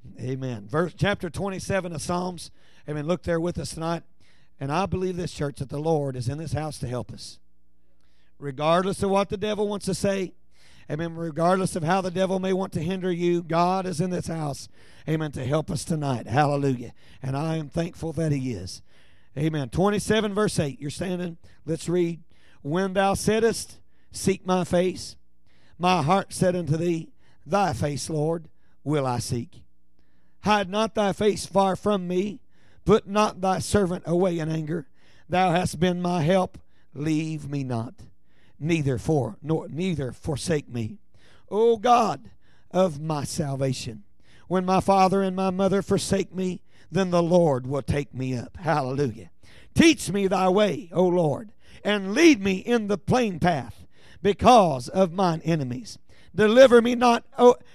Amen. Chapter 27 of Psalms. Amen. Look there with us tonight. And I believe this, church, that the Lord is in this house to help us. Regardless of what the devil wants to say. Amen. Regardless of how the devil may want to hinder you, God is in this house. Amen. To help us tonight. Hallelujah. And I am thankful that He is. Amen. 27 verse 8. You're standing. Let's read. When thou saidest, seek my face, my heart said unto thee, thy face, Lord, will I seek. Hide not thy face far from me. Put not thy servant away in anger. Thou hast been my help. Leave me not. Neither forsake me. O God of my salvation. When my father and my mother forsake me, then the Lord will take me up. Hallelujah. Teach me thy way, O Lord, and lead me in the plain path because of mine enemies. Deliver me not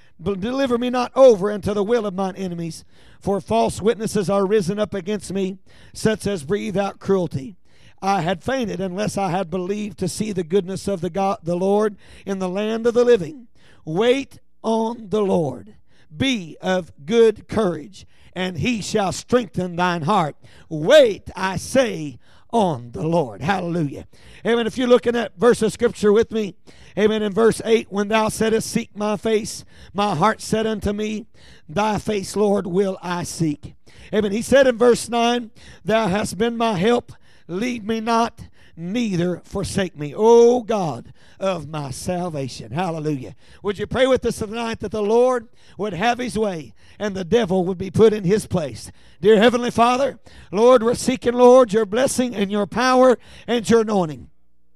over into the will of mine enemies, for false witnesses are risen up against me, such as breathe out cruelty. I had fainted unless I had believed to see the goodness of the Lord in the land of the living. Wait on the Lord. Be of good courage, and He shall strengthen thine heart. Wait, I say, on the Lord. Hallelujah. Amen. If you're looking at verse of Scripture with me, amen, in verse 8, when thou saidest, seek my face, my heart said unto me, thy face, Lord, will I seek. Amen. He said in verse 9, thou hast been my help. Leave me not, neither forsake me, O God of my salvation. Hallelujah. Would you pray with us tonight that the Lord would have His way and the devil would be put in his place? Dear Heavenly Father, Lord, we're seeking, Lord, your blessing and your power and your anointing.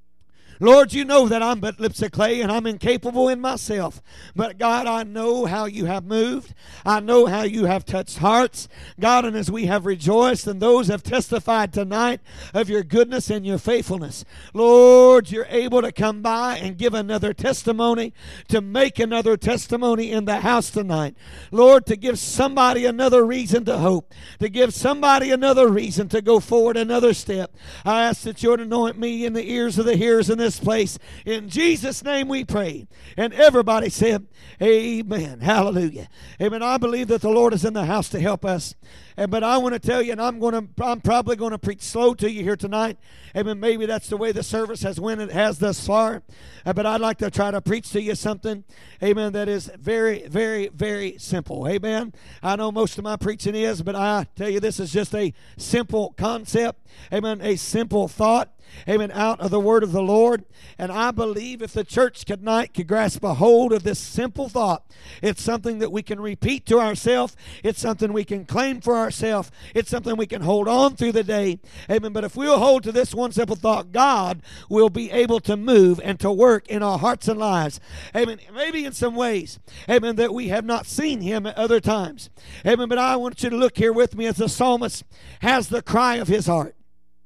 Lord, you know that I'm but lips of clay and I'm incapable in myself. But God, I know how you have moved. I know how you have touched hearts. God, and as we have rejoiced and those have testified tonight of your goodness and your faithfulness, Lord, you're able to come by and give another testimony, to make another testimony in the house tonight. Lord, to give somebody another reason to hope, to give somebody another reason to go forward another step. I ask that you would anoint me in the ears of the hearers in this place. In Jesus' name we pray. And everybody said, amen. Hallelujah. Amen. I believe that the Lord is in the house to help us. But I want to tell you, and I'm probably going to preach slow to you here tonight. Amen. Maybe that's the way the service has went. It has thus far. But I'd like to try to preach to you something, amen, that is very, very, very simple. Amen. I know most of my preaching is, but I tell you, this is just a simple concept. Amen. A simple thought. Amen, out of the word of the Lord. And I believe if the church tonight could grasp a hold of this simple thought, it's something that we can repeat to ourselves. It's something we can claim for ourselves. It's something we can hold on through the day. Amen. But if we'll hold to this one simple thought, God will be able to move and to work in our hearts and lives. Amen. Maybe in some ways, amen, that we have not seen Him at other times. Amen. But I want you to look here with me as the psalmist has the cry of his heart.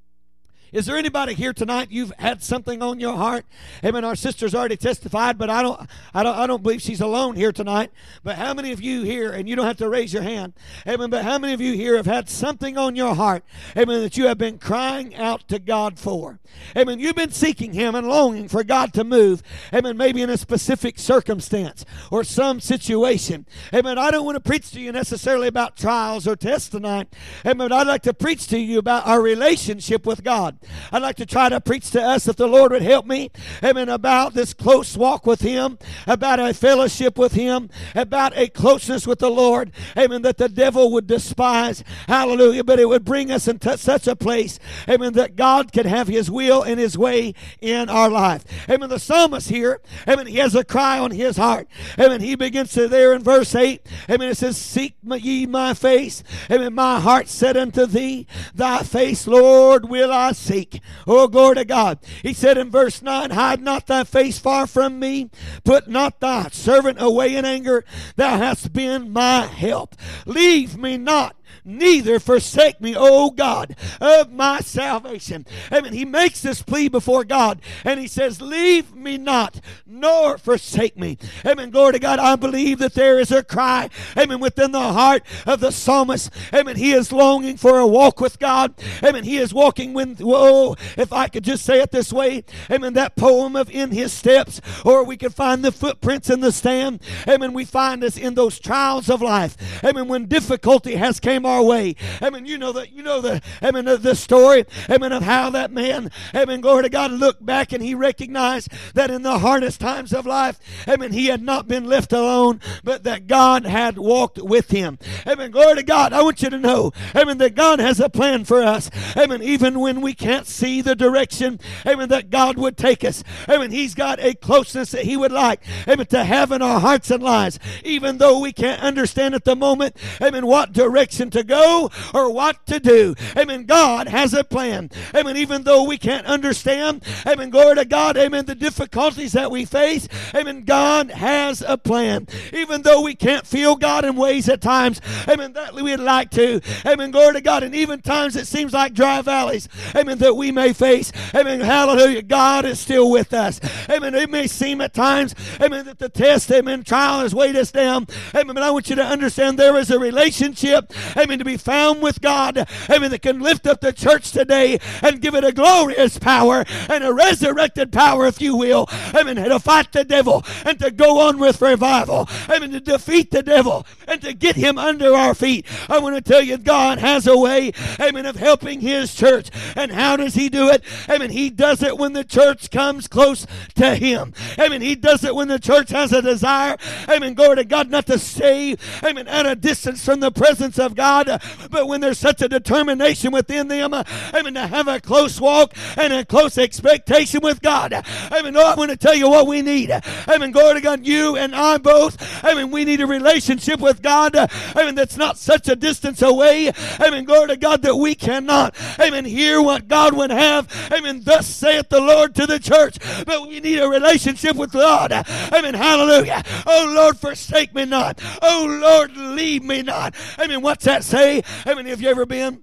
Is there anybody here tonight, you've had something on your heart? Amen. Our sister's already testified, but I don't believe she's alone here tonight. But how many of you here, and you don't have to raise your hand, amen, but how many of you here have had something on your heart, amen, that you have been crying out to God for? Amen. You've been seeking Him and longing for God to move, amen, maybe in a specific circumstance or some situation. Amen. I don't want to preach to you necessarily about trials or tests tonight. Amen. But I'd like to preach to you about our relationship with God. I'd like to try to preach to us that the Lord would help me, amen, about this close walk with Him, about a fellowship with Him, about a closeness with the Lord, amen, that the devil would despise, hallelujah, but it would bring us into such a place, amen, that God could have His will and His way in our life. Amen. The psalmist here, amen, he has a cry on his heart. Amen. He begins to there in verse 8, amen, it says, seek ye my face, amen, my heart said unto thee, thy face, Lord, will I seek. Oh, glory to God. He said in verse 9, hide not thy face far from me. Put not thy servant away in anger. Thou hast been my help. Leave me not, neither forsake me, O God of my salvation. Amen. He makes this plea before God, and he says, leave me not, nor forsake me. Amen. Glory to God. I believe that there is a cry, amen, within the heart of the psalmist. Amen. He is longing for a walk with God. Amen. He is walking with, whoa, if I could just say it this way, amen, that poem of In His Steps, or we could find the footprints in the stand. Amen. We find us in those trials of life. Amen. When difficulty has came our way. Amen. You know the story, amen, of how that man, amen, glory to God, looked back and he recognized that in the hardest times of life, amen, he had not been left alone, but that God had walked with him. Amen. Glory to God. I want you to know, amen, that God has a plan for us. Amen. Even when we can't see the direction, amen, that God would take us. Amen. He's got a closeness that he would like, amen, to have in our hearts and lives, even though we can't understand at the moment, amen, what direction to go or what to do. Amen. God has a plan. Amen. Even though we can't understand, amen, glory to God, amen, the difficulties that we face, amen, God has a plan. Even though we can't feel God in ways at times, amen, that we'd like to, amen, glory to God, and even times it seems like dry valleys, amen, that we may face, amen, hallelujah, God is still with us. Amen. It may seem at times, amen, that the test, amen, trial has weighed us down, amen, but I want you to understand there is a relationship, amen, to be found with God, amen, that can lift up the church today and give it a glorious power and a resurrected power, if you will, amen, to fight the devil and to go on with revival, amen, to defeat the devil and to get him under our feet. I want to tell you, God has a way, amen, of helping his church. And how does he do it? Amen, he does it when the church comes close to him. Amen, he does it when the church has a desire, amen, glory to God, not to stay, amen, at a distance from the presence of God, but when there's such a determination within them, amen, to have a close walk and a close expectation with God. Amen. Oh, I want to tell you what we need. Amen. Glory to God. You and I both. Amen. We need a relationship with God. Amen. That's not such a distance away. Amen. Glory to God that we cannot. Amen. Hear what God would have. Amen. Thus saith the Lord to the church. But we need a relationship with God. Amen. Hallelujah. Oh Lord, forsake me not. Oh Lord, leave me not. Amen. What's that say? Amen. Have you ever been?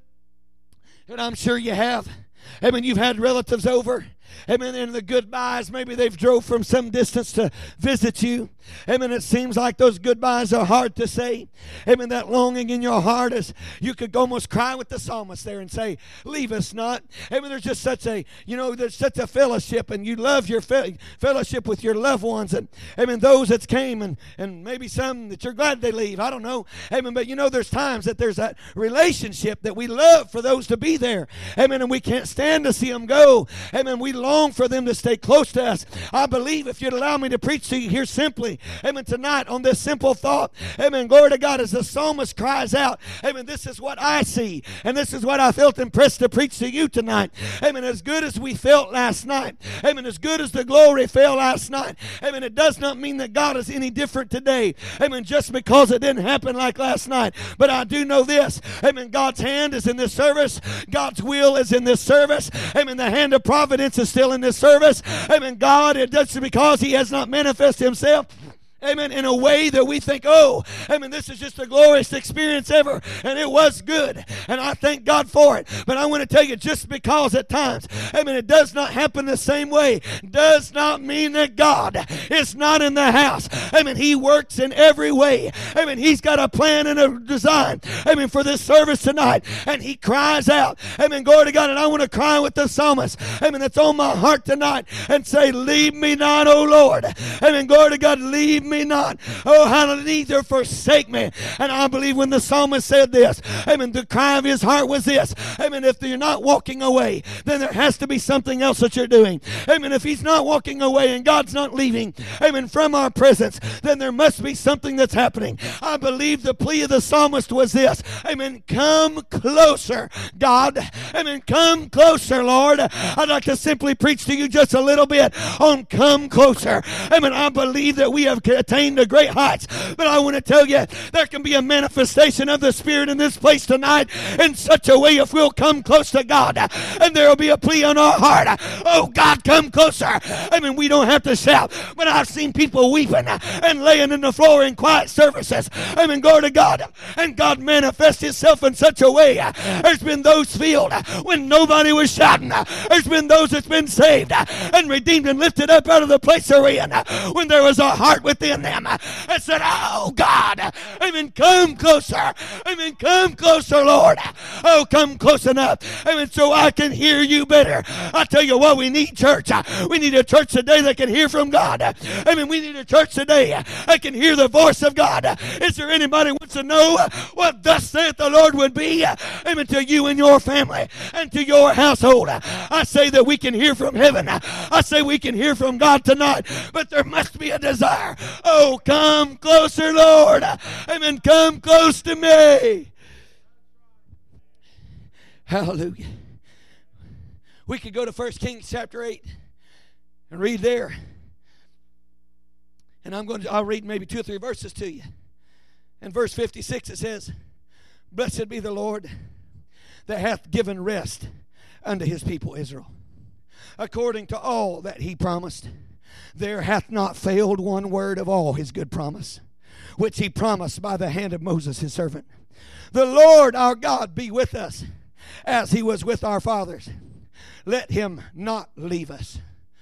And I'm sure you have. Amen. You've had relatives over. Amen. And the goodbyes, maybe they've drove from some distance to visit you. Amen. It seems like those goodbyes are hard to say. Amen. That longing in your heart is, you could almost cry with the psalmist there and say, leave us not. Amen. There's just such a, there's such a fellowship, and you love your fellowship with your loved ones. And amen, those that came, and maybe some that you're glad they leave. I don't know. Amen. But there's times that there's that relationship that we love for those to be there. Amen. And we can't stand to see them go. Amen. We long for them to stay close to us. I believe, if you'd allow me to preach to you here simply, amen, tonight on this simple thought, amen, glory to God, as the psalmist cries out, amen, this is what I see, and this is what I felt impressed to preach to you tonight. Amen. As good as we felt last night, amen, as good as the glory fell last night, amen, it does not mean that God is any different today, amen, just because it didn't happen like last night. But I do know this, amen, God's hand is in this service, God's will is in this service, amen, the hand of providence is still in this service, amen. God, it doesn't because he has not manifested himself, amen, in a way that we think, oh, amen, this is just the glorious experience ever, and it was good, and I thank God for it. But I want to tell you, just because at times, amen, it does not happen the same way, does not mean that God is not in the house. Amen. He works in every way. Amen. He's got a plan and a design, amen, for this service tonight, and he cries out, amen, glory to God. And I want to cry with the psalmist, amen, that's on my heart tonight, and say, leave me not, O Lord. Amen, glory to God, leave me not. Oh, hallelujah, neither forsake me. And I believe when the psalmist said this, amen, the cry of his heart was this, amen, if you're not walking away, then there has to be something else that you're doing. Amen. If he's not walking away and God's not leaving, amen, from our presence, then there must be something that's happening. I believe the plea of the psalmist was this, amen, come closer, God. Amen, come closer, Lord. I'd like to simply preach to you just a little bit on come closer. Amen. I believe that we have attain to great heights. But I want to tell you, there can be a manifestation of the Spirit in this place tonight in such a way if we'll come close to God. And there will be a plea on our heart. Oh, God, come closer. I mean, we don't have to shout, but I've seen people weeping and laying in the floor in quiet services. I mean, glory to God. And God manifests Himself in such a way. There's been those filled when nobody was shouting. There's been those that's been saved and redeemed and lifted up out of the place they're in when there was a heart within them that said, oh, God, amen, come closer. Amen, come closer, Lord. Oh, come close enough. Amen, so I can hear you better. I tell you what we need, church. We need a church today that can hear from God. Amen, we need a church today that can hear the voice of God. Is there anybody who wants to know what thus saith the Lord would be? Amen, to you and your family and to your household. I say that we can hear from heaven. I say we can hear from God tonight, but there must be a desire. Oh, come closer, Lord. Amen, come close to me. Hallelujah. We could go to 1 Kings chapter 8 and read there. And I'll read maybe 2 or 3 verses to you. In verse 56 it says, blessed be the Lord that hath given rest unto his people Israel, according to all that he promised. There hath not failed one word of all his good promise, which he promised by the hand of Moses his servant. The Lord our God be with us, as he was with our fathers. Let him not leave us,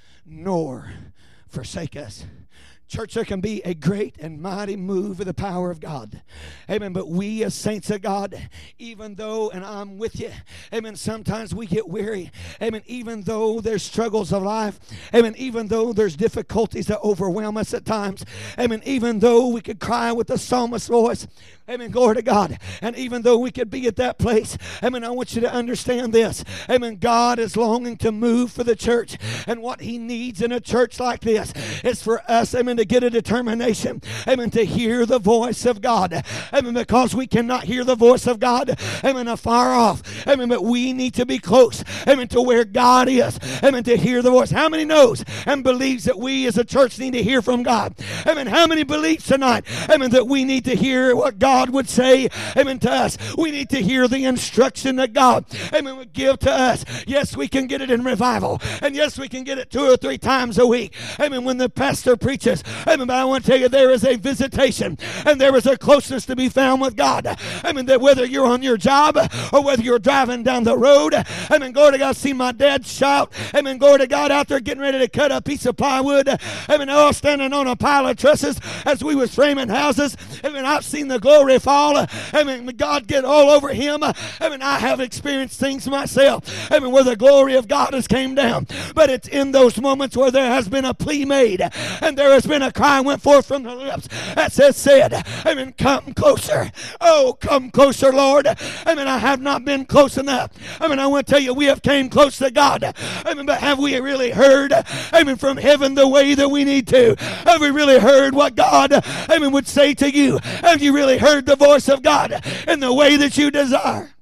nor forsake us. Church, there can be a great and mighty move of the power of God. Amen. But we as saints of God, even though, and I'm with you, amen, sometimes we get weary. Amen. Even though there's struggles of life. Amen. Even though there's difficulties that overwhelm us at times. Amen. Even though we could cry with the psalmist's voice. Amen. Glory to God. And even though we could be at that place. Amen. I want you to understand this. Amen. God is longing to move for the church. And what he needs in a church like this is for us, amen, to get a determination, amen, to hear the voice of God. Amen. Because we cannot hear the voice of God, amen, afar off. Amen. But we need to be close, amen, to where God is. Amen. To hear the voice. How many knows and believes that we as a church need to hear from God? Amen. How many believes tonight, amen, that we need to hear what God would say, amen, to us? We need to hear the instruction that God, amen, would give to us. Yes, we can get it in revival. And yes, we can get it 2 or 3 times a week. Amen. When the pastor preaches. Amen. But I want to tell you, there is a visitation and there is a closeness to be found with God. Amen. That whether you're on your job or whether you're driving down the road. Amen. Glory to God. See my dad shout. Amen. Glory to God, out there getting ready to cut a piece of plywood. Amen. All standing on a pile of trusses as we was framing houses. Amen. I've seen the glory fall. Amen. God get all over him. Amen. I have experienced things myself. Amen. Where the glory of God has came down. But it's in those moments where there has been a plea made and there has been a cry went forth from the lips that said, amen, come closer. Oh, come closer, Lord. Amen. I have not been close enough. Amen. I want to tell you, we have came close to God. Amen. But have we really heard, amen, from heaven the way that we need to? Have we really heard what God, amen, would say to you? Have you really heard the voice of God in the way that you desire?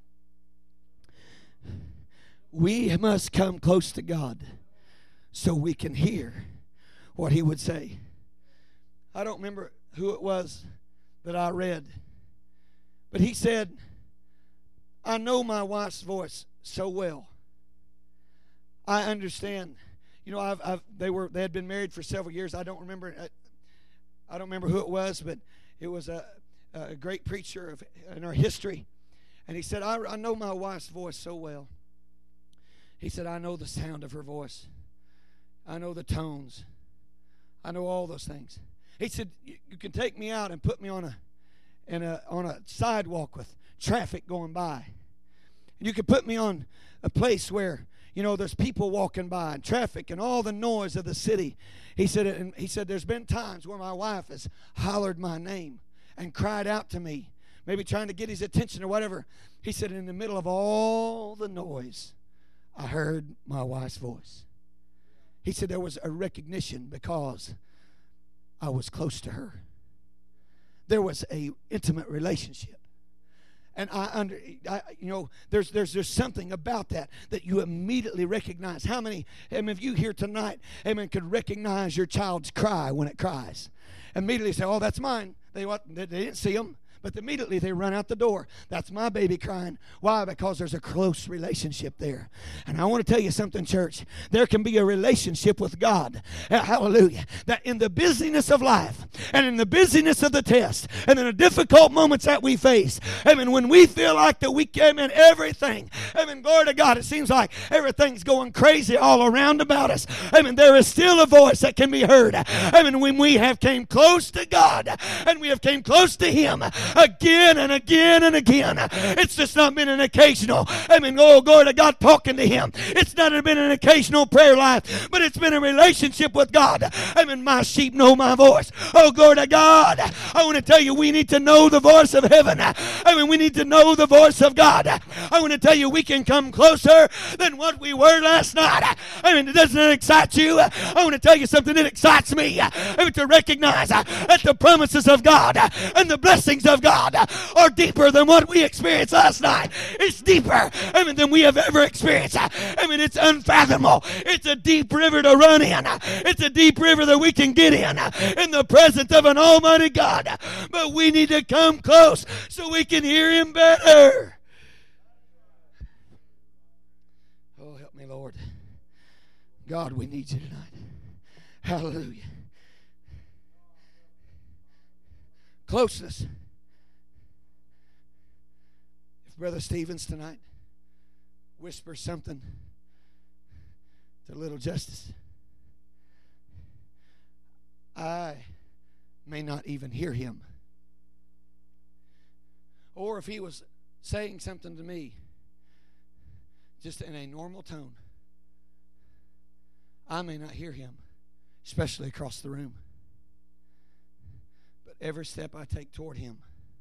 We must come close to God so we can hear what he would say. I don't remember who it was that I read, but he said, I know my wife's voice so well. I understand. You know, they had been married for several years. I don't remember who it was, but it was a great preacher in our history. And he said, I know my wife's voice so well. He said, I know the sound of her voice. I know the tones. I know all those things. He said, you can take me out and put me on a sidewalk with traffic going by. You can put me on a place where, you know, there's people walking by and traffic and all the noise of the city. He said, there's been times where my wife has hollered my name and cried out to me, maybe trying to get his attention or whatever. He said, in the middle of all the noise, I heard my wife's voice. He said there was a recognition because I was close to her. There was an intimate relationship. And there's something about that you immediately recognize. How many of you here tonight, could recognize your child's cry when it cries? Immediately say, "Oh, that's mine." They didn't see them, but immediately they run out the door. That's my baby crying. Why? Because there's a close relationship there. And I want to tell you something, church. There can be a relationship with God. Hallelujah. That in the busyness of life and in the busyness of the test and in the difficult moments that we face, when we feel like that we came in everything, glory to God, it seems like everything's going crazy all around about us. There is still a voice that can be heard. When we have came close to God and we have came close to Him, again and again and again. It's just not been an occasional, glory to God, talking to Him. It's not been an occasional prayer life, but it's been a relationship with God. My sheep know my voice. Oh, glory to God. I want to tell you, we need to know the voice of heaven. We need to know the voice of God. I want to tell you, we can come closer than what we were last night. Doesn't it excite you? I want to tell you something that excites me. To recognize that the promises of God and the blessings of God are deeper than what we experienced last night. It's deeper than we have ever experienced. It's unfathomable. It's a deep river to run in. It's a deep river that we can get in the presence of an almighty God. But we need to come close so we can hear Him better. Oh, help me, Lord. God, we need You tonight. Hallelujah. Closeness. If Brother Stevens tonight whispers something to little Justice, I may not even hear him. Or if he was saying something to me just in a normal tone, I may not hear him, especially across the room. But every step I take toward Him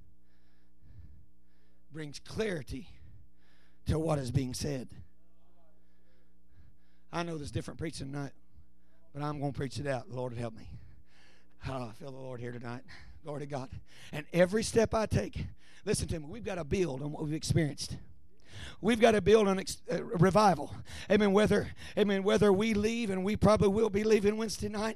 brings clarity to what is being said. I know there's different preaching tonight, but I'm going to preach it out. The Lord will help me. Oh, I feel the Lord here tonight. Glory to God. And every step I take, listen to me, we've got to build on what we've experienced. We've got to build on revival. Whether we leave, and we probably will be leaving Wednesday night.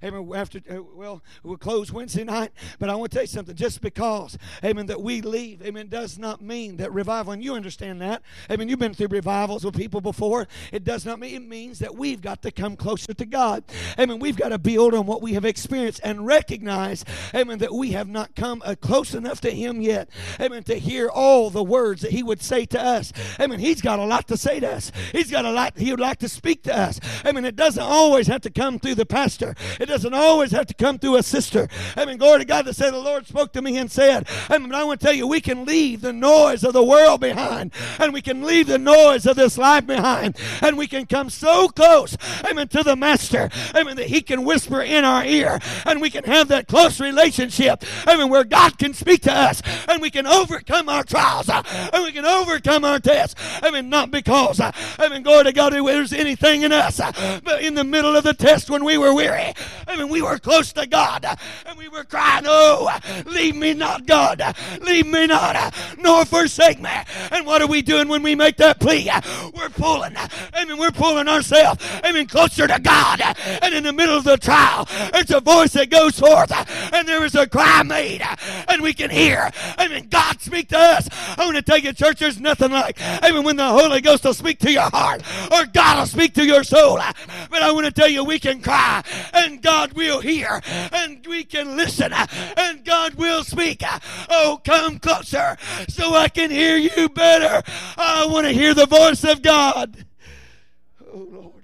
We'll close Wednesday night. But I want to tell you something. Just because, that we leave, does not mean that revival, and you understand that. You've been through revivals with people before. It does not mean, it means that we've got to come closer to God. We've got to build on what we have experienced and recognize, that we have not come close enough to Him yet, to hear all the words that He would say to us. He's got a lot to say to us. He's got a lot He would like to speak to us. It doesn't always have to come through the pastor. It doesn't always have to come through a sister. Glory to God, to say the Lord spoke to me and said, but I want to tell you, we can leave the noise of the world behind, and we can leave the noise of this life behind, and we can come so close, to the Master, that He can whisper in our ear, and we can have that close relationship, where God can speak to us, and we can overcome our trials, and we can overcome our tests. Not because, glory to God, there's anything in us, but in the middle of the test when we were weary, we were close to God, and we were crying, "Oh, leave me not, God, leave me not, nor forsake me." And what are we doing when we make that plea? We're pulling ourselves, closer to God. And in the middle of the trial, it's a voice that goes forth, and there is a cry made, and we can hear, God speak to us. I want to tell you, church, there's nothing like, when the Holy Ghost will speak to your heart, or God will speak to your soul. But I want to tell you, we can cry, and God will hear, and we can listen, and God will speak. Oh, come closer so I can hear you better. I want to hear the voice of God. Oh, Lord.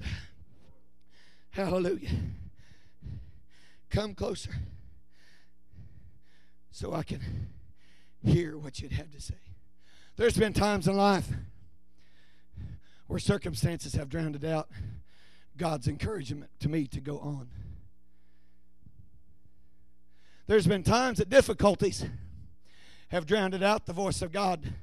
Hallelujah. Come closer so I can hear what you'd have to say. There's been times in life where circumstances have drowned out God's encouragement to me to go on. There's been times that difficulties have drowned out the voice of God,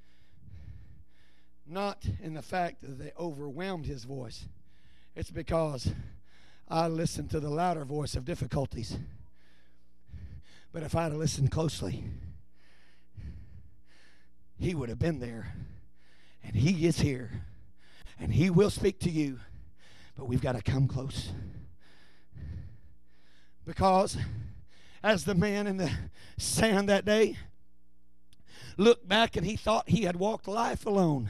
not in the fact that they overwhelmed His voice. It's because I listened to the louder voice of difficulties. But if I'd have listened closely, He would have been there. And He is here. And He will speak to you. But we've got to come close. Because as the man in the sand that day looked back and he thought he had walked life alone,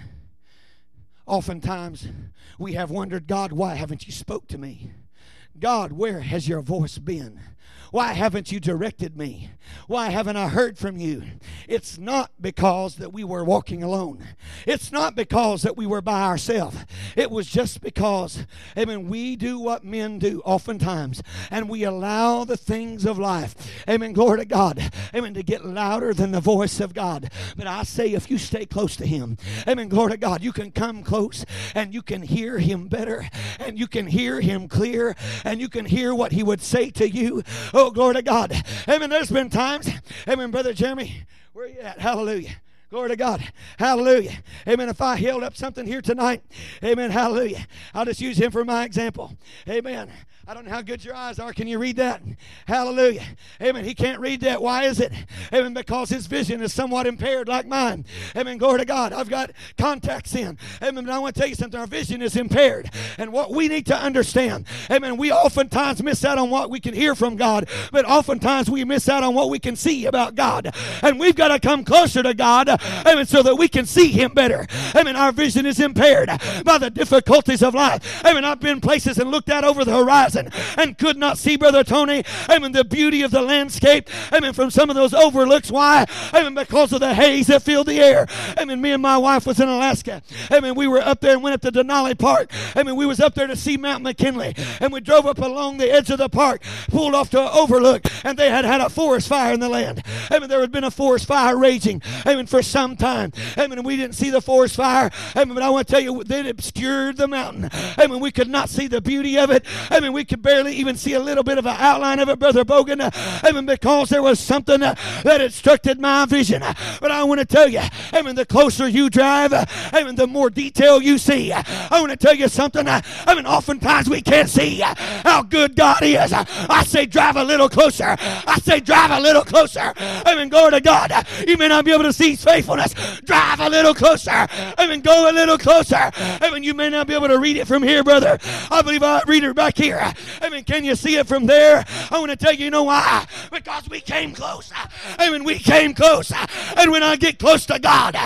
oftentimes we have wondered, God, why haven't you spoke to me? God, where has your voice been? Why haven't you directed me? Why haven't I heard from you? It's not because that we were walking alone. It's not because that we were by ourselves. It was just because, amen, we do what men do oftentimes, and we allow the things of life, amen, glory to God, amen, to get louder than the voice of God. But I say, if you stay close to Him, amen, glory to God, you can come close and you can hear Him better, and you can hear Him clear, and you can hear what He would say to you. Oh, glory to God. Amen. There's been times, amen, Brother Jeremy, where are you at? Hallelujah. Glory to God. Hallelujah. Amen. If I held up something here tonight, amen, hallelujah, I'll just use him for my example. Amen. I don't know how good your eyes are. Can you read that? Hallelujah. Amen. He can't read that. Why is it? Amen. Because his vision is somewhat impaired like mine. Amen. Glory to God. I've got contacts in. Amen. But I want to tell you something. Our vision is impaired. And what we need to understand, amen, we oftentimes miss out on what we can hear from God, but oftentimes we miss out on what we can see about God. And we've got to come closer to God, amen, so that we can see Him better. Amen. Our vision is impaired by the difficulties of life. Amen. I've been places and looked out over the horizon and could not see, Brother Tony, amen, the beauty of the landscape, amen, from some of those overlooks. Why? Amen, because of the haze that filled the air. Amen, me and my wife was in Alaska. Amen, we were up there and went up to Denali Park. Amen, we was up there to see Mount McKinley, and we drove up along the edge of the park, pulled off to an overlook, and they had a forest fire in the land. Amen, there had been a forest fire raging, amen, for some time. Amen, we didn't see the forest fire. Amen, but I want to tell you, it obscured the mountain. Amen, we could not see the beauty of it. Amen, we could barely even see a little bit of an outline of it, Brother Bogan. Amen, because there was something that obstructed my vision. But I want to tell you, amen, the closer you drive, amen, the more detail you see. I want to tell you something. Amen, oftentimes we can't see how good God is. I say drive a little closer. I say drive a little closer. Amen, glory to God. You may not be able to see His faithfulness. Drive a little closer. Amen, go a little closer. Amen, you may not be able to read it from here, brother. I believe I read it back here. Amen, can you see it from there? I want to tell you, you know why? Because we came close. Amen, we came close. And when I get close to God,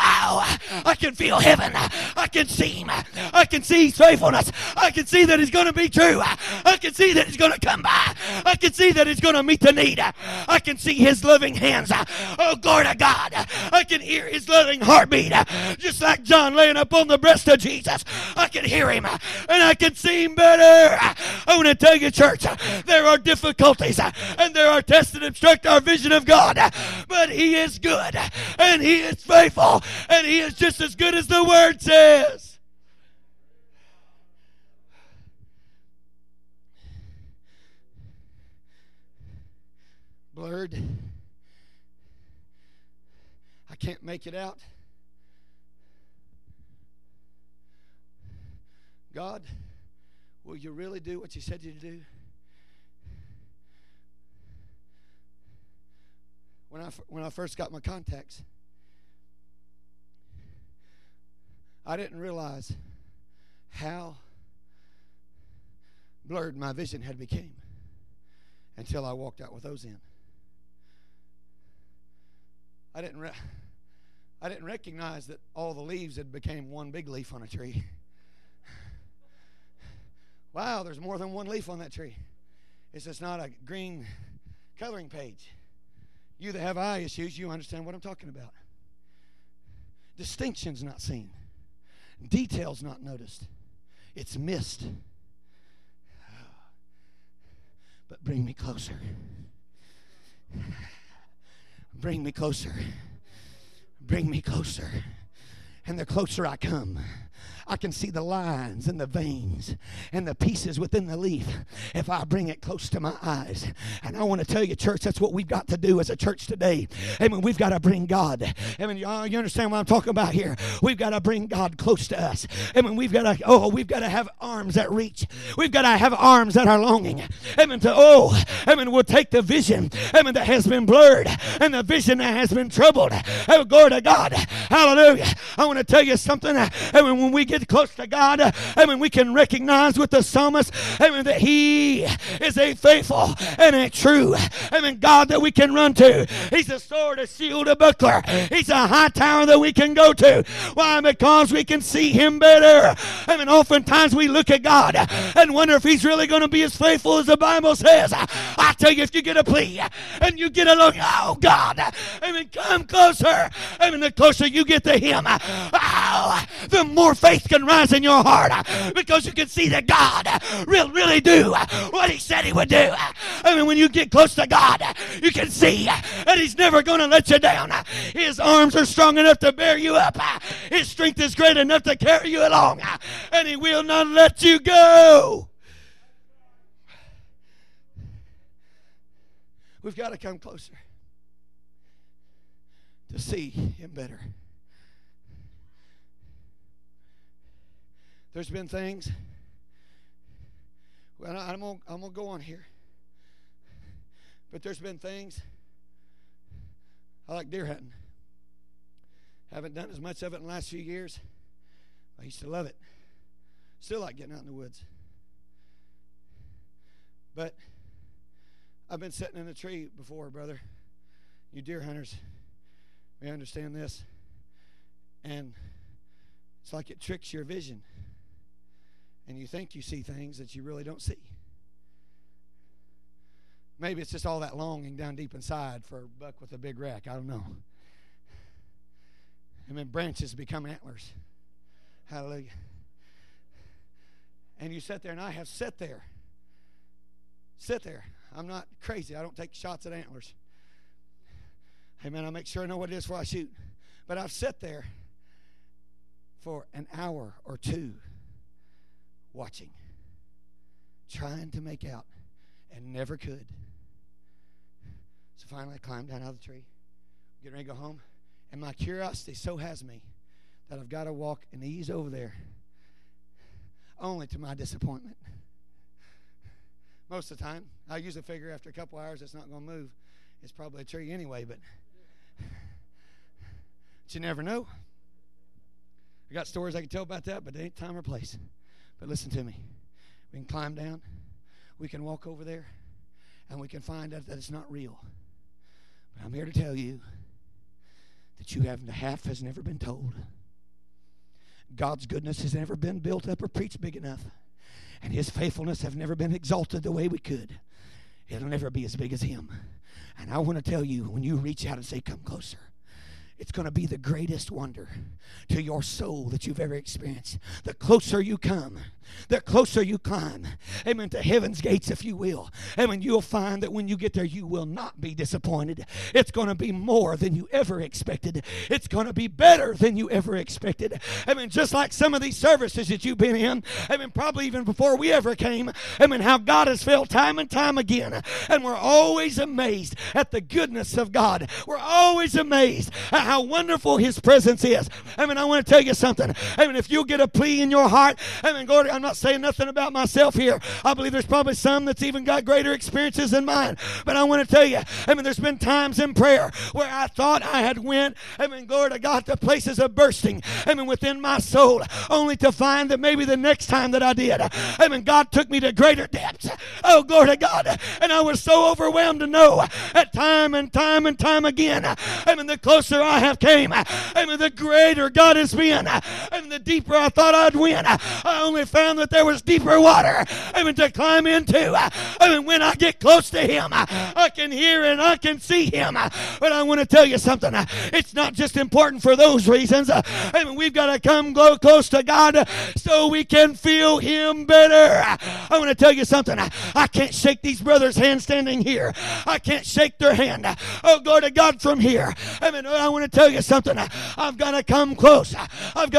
I can feel heaven. I can see Him. I can see His faithfulness. I can see that He's going to be true. I can see that He's going to come by. I can see that He's going to meet the need. I can see His loving hands. Oh, glory to God. I can hear His loving heartbeat. Just like John laying up on the breast of Jesus. I can hear Him and I can see Him better. I want to tell you, church, there are difficulties and there are tests that obstruct our vision of God. But He is good and He is faithful and He is just as good as the Word says. Blurred. I can't make it out. God, will you really do what you said you'd do? When I first got my contacts, I didn't realize how blurred my vision had become until I walked out with those in. I didn't recognize that all the leaves had become one big leaf on a tree. Wow, there's more than one leaf on that tree. It's just not a green coloring page. You that have eye issues, you understand what I'm talking about. Distinction's not seen. Details not noticed. It's missed. But bring me closer. Bring me closer. Bring me closer. And the closer I come, I can see the lines and the veins and the pieces within the leaf if I bring it close to my eyes. And I want to tell you, church, that's what we've got to do as a church today. Amen. We've got to bring God. Amen. You understand what I'm talking about here? We've got to bring God close to us. Amen. We've got to have arms that reach. We've got to have arms that are longing. Amen. Amen. We'll take the vision, amen, that has been blurred and the vision that has been troubled. Oh, glory to God. Hallelujah. I want to tell you something. Amen. When we get close to God, amen, we can recognize with the psalmist, amen, that He is a faithful and a true, amen, God that we can run to. He's a sword, a shield, a buckler. He's a high tower that we can go to. Why? Because we can see Him better. Amen. Oftentimes we look at God and wonder if He's really going to be as faithful as the Bible says. I tell you, if you get a plea and you get a look, oh God, amen, come closer. Amen. The closer you get to Him, the more faith can rise in your heart, because you can see that God really do what He said He would do. Amen. When you get close to God, you can see that He's never going to let you down. His arms are strong enough to bear you up. His strength is great enough to carry you along, and He will not let you go. We've got to come closer to see Him better. There's been things. Well, I'm gonna go on here. But there's been things. I like deer hunting. Haven't done as much of it in the last few years. I used to love it. Still like getting out in the woods. But I've been sitting in a tree before, brother. You deer hunters may understand this. And it's like it tricks your vision. And you think you see things that you really don't see. Maybe it's just all that longing down deep inside for a buck with a big rack. I don't know. And then branches become antlers. Hallelujah. And you sit there, and I have sat there. Sit there. I'm not crazy. I don't take shots at antlers. Amen. I make sure I know what it is before I shoot. But I've sat there for an hour or two watching, trying to make out, and never could. So finally I climbed down out of the tree, getting ready to go home, and my curiosity so has me that I've got to walk and ease over there, only to my disappointment. Most of the time, I usually figure after a couple hours it's not going to move. It's probably a tree anyway, but you never know. I got stories I can tell about that, but they ain't time or place. But listen to me. We can climb down. We can walk over there. And we can find out that it's not real. But I'm here to tell you that half has never been told. God's goodness has never been built up or preached big enough. And His faithfulness have never been exalted the way we could. It'll never be as big as Him. And I want to tell you, when you reach out and say, come closer, it's going to be the greatest wonder to your soul that you've ever experienced. The closer you come, the closer you climb, amen, to heaven's gates, if you will. Amen, you'll find that when you get there, you will not be disappointed. It's going to be more than you ever expected. It's going to be better than you ever expected. Amen, just like some of these services that you've been in, amen, probably even before we ever came, amen, how God has felt time and time again. And we're always amazed at the goodness of God. We're always amazed at how wonderful His presence is. Amen, I want to tell you something. Amen, if you'll get a plea in your heart, amen, Lord, I'm not saying nothing about myself here. I believe there's probably some that's even got greater experiences than mine. But I want to tell you, amen, there's been times in prayer where I thought I had went, amen, glory to God, to places of bursting, amen, within my soul, only to find that maybe the next time that I did, amen, God took me to greater depths. Oh, glory to God. And I was so overwhelmed to know at time and time and time again, amen, the closer I have came, amen, the greater God has been, amen, the deeper I thought I'd win. I only found that there was deeper water, amen, to climb into. Amen, when I get close to Him, I can hear and I can see Him. But I want to tell you something. It's not just important for those reasons. Amen, we've got to come close to God so we can feel Him better. I want to tell you something. I can't shake these brothers' hand standing here. I can't shake their hand. Oh, glory to God from here. Amen. I want to tell you something. I've got to come close. I've got to come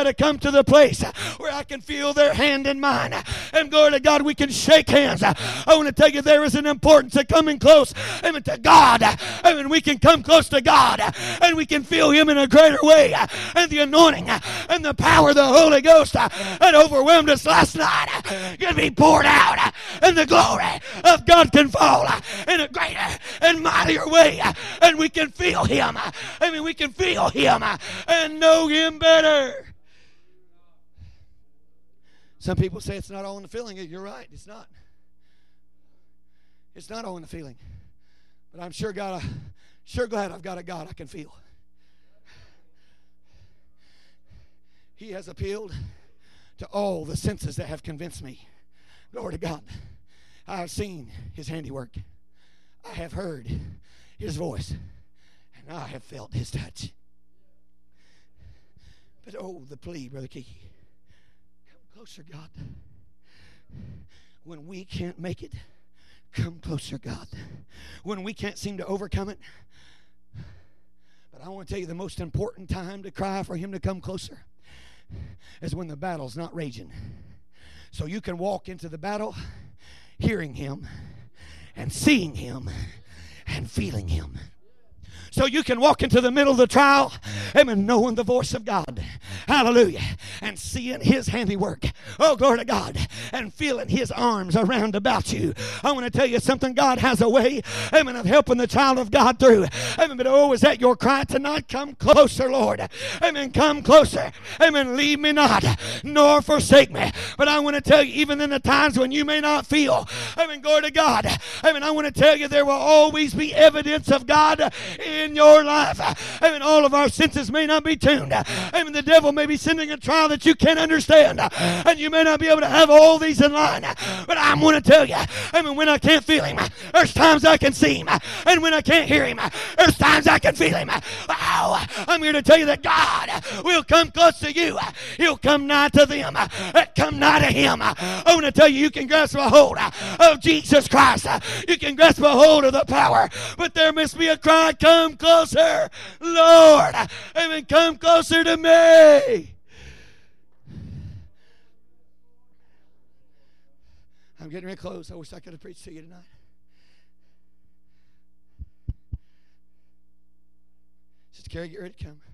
to the place where I can feel their hand in mine. And glory to God, we can shake hands. I want to tell you there is an importance of coming close, amen, to God. Amen. We can come close to God and we can feel Him in a greater way. And the anointing and the power of the Holy Ghost that overwhelmed us last night can be poured out, and the glory of God can fall in a greater and mightier way, and we can feel Him. I mean, we can feel Him and know Him better. Some people say it's not all in the feeling. You're right, it's not. It's not all in the feeling. But I'm sure glad I've got a God I can feel. He has appealed to all the senses that have convinced me. Glory to God. I have seen His handiwork. I have heard His voice. And I have felt His touch. But oh, the plea, Brother Kiki. Come closer, God. When we can't make it, come closer, God. When we can't seem to overcome it. But I want to tell you the most important time to cry for Him to come closer is when the battle's not raging. So you can walk into the battle hearing Him and seeing Him and feeling Him. So you can walk into the middle of the trial, amen, knowing the voice of God. Hallelujah. And seeing His handiwork. Oh, glory to God. And feeling His arms around about you. I want to tell you something. God has a way, amen, of helping the child of God through. Amen. But oh, is that your cry tonight? Come closer, Lord. Amen. Come closer. Amen. Leave me not, nor forsake me. But I want to tell you, even in the times when you may not feel, amen, glory to God. Amen. I want to tell you, there will always be evidence of God in your life. Amen. All of our senses may not be tuned. Amen. The devil may be sending a trial that you can't understand, and you may not be able to have all these in line. But I'm going to tell you, amen, when I can't feel Him, there's times I can see Him, and when I can't hear Him, there's times I can feel Him. Oh, I'm here to tell you that God will come close to you. He'll come nigh to them that come nigh to Him. I want to tell you, you can grasp a hold of Jesus Christ. You can grasp a hold of the power, but there must be a cry, come closer, Lord. Amen. Come closer to me. I'm getting ready to close. I wish I could have preached to you tonight. Sister Carrie, get ready to come.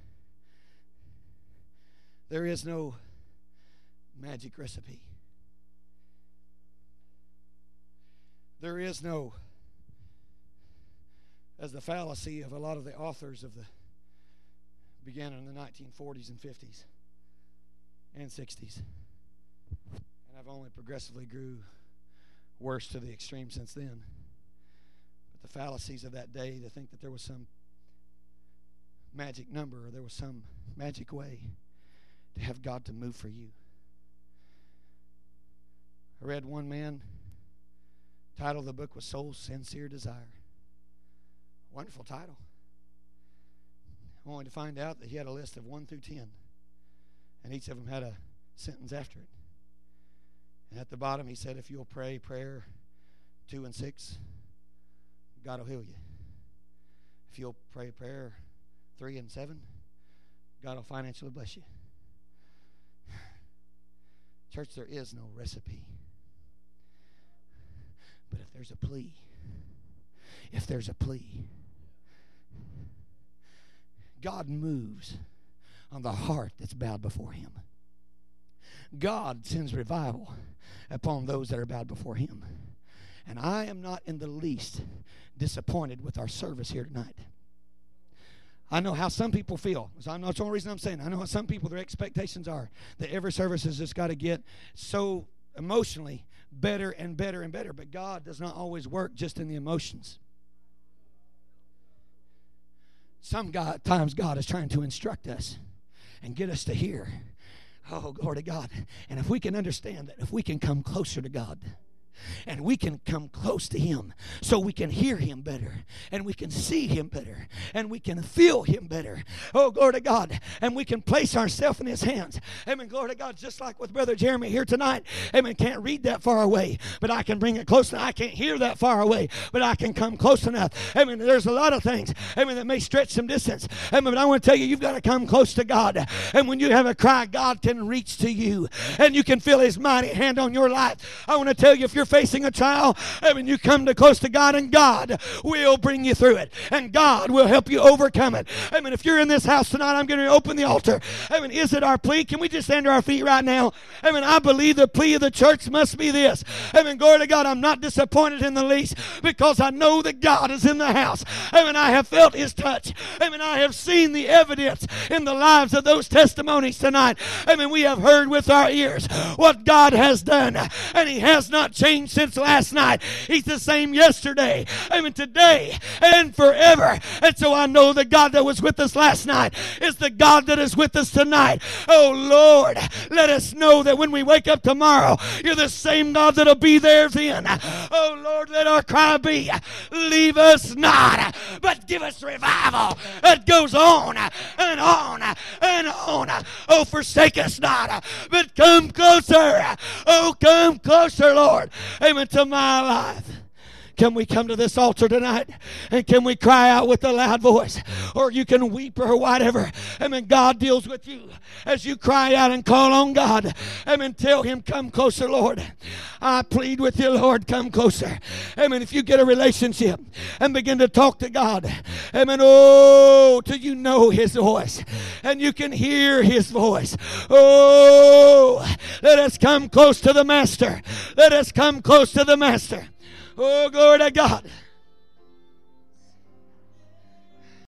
There is no magic recipe. There is no, as the fallacy of a lot of the authors of the began in the 1940s and 50s and 60s. And I've only progressively grew worse to the extreme since then. But the fallacies of that day to think that there was some magic number or there was some magic way to have God to move for you. I read one man, title of the book was Soul's Sincere Desire. Wonderful title. Only to find out that he had a list of 1 through 10. And each of them had a sentence after it. And at the bottom he said, if you'll pray prayer 2 and 6, God will heal you. If you'll pray prayer 3 and 7, God will financially bless you. Church, there is no recipe. But if there's a plea, God moves on the heart that's bowed before Him. God sends revival upon those that are bowed before Him. And I am not in the least disappointed with our service here tonight. I know how some people feel. So that's the only reason I'm saying. I know how some people, their expectations are that every service has just got to get so emotionally better and better and better. But God does not always work just in the emotions. Sometimes God is trying to instruct us and get us to hear. Oh, glory to God. And if we can understand that, if we can come closer to God, And we can come close to Him so we can hear Him better, and we can see Him better, and we can feel Him better. Oh, glory to God. And we can place ourselves in His hands. Amen. Glory to God. Just like with Brother Jeremy here tonight. Amen. Can't read that far away, but I can bring it close. I can't hear that far away, but I can come close enough. Amen. There's a lot of things, amen, that may stretch some distance. Amen. But I want to tell you, you've got to come close to God. And when you have a cry, God can reach to you, and you can feel His mighty hand on your life. I want to tell you, if you're facing a trial, amen, you come close to God, and God will bring you through it, and God will help you overcome it. Amen. If you're in this house tonight, I'm going to open the altar. Amen. Is it our plea? Can we just stand to our feet right now? Amen. I believe the plea of the church must be this. Amen. Glory to God. I'm not disappointed in the least, because I know that God is in the house. Amen. I have felt His touch. Amen. I have seen the evidence in the lives of those testimonies tonight. Amen. We have heard with our ears what God has done, and He has not changed since last night. He's the same yesterday, amen, today, and forever. And so I know the God that was with us last night is the God that is with us tonight. Oh, Lord, let us know that when we wake up tomorrow, You're the same God that'll be there then. Oh, Lord, let our cry be, leave us not, but give us revival that goes on and on and on. Oh, forsake us not, but come closer. Oh, come closer, Lord, amen, to my life. Can we come to this altar tonight, and can we cry out with a loud voice? Or you can weep or whatever. Amen. God deals with you as you cry out and call on God. Amen. Tell Him, come closer, Lord. I plead with You, Lord, come closer. Amen. If you get a relationship and begin to talk to God, amen, oh, till you know His voice and you can hear His voice. Oh, let us come close to the Master. Let us come close to the Master. Oh, glory to God.